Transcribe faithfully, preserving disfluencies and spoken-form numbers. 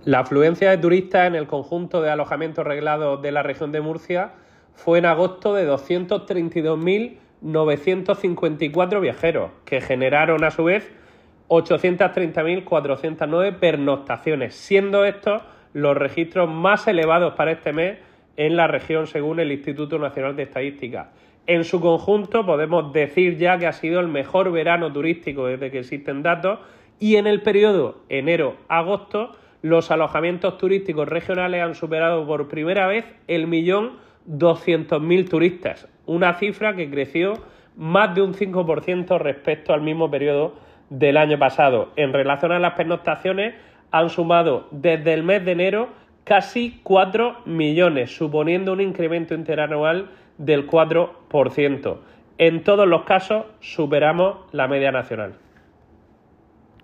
La afluencia de turistas en el conjunto de alojamientos reglados de la región de Murcia fue en agosto de doscientos treinta y dos mil novecientos cincuenta y cuatro viajeros, que generaron a su vez ochocientos treinta mil cuatrocientos nueve pernoctaciones, siendo estos los registros más elevados para este mes en la región según el Instituto Nacional de Estadística. En su conjunto podemos decir ya que ha sido el mejor verano turístico desde que existen datos, y en el periodo enero-agosto los alojamientos turísticos regionales han superado por primera vez el millón doscientos mil turistas, una cifra que creció más de un cinco por ciento respecto al mismo periodo del año pasado. En relación a las pernoctaciones, han sumado desde el mes de enero casi cuatro millones, suponiendo un incremento interanual del cuatro por ciento. En todos los casos superamos la media nacional.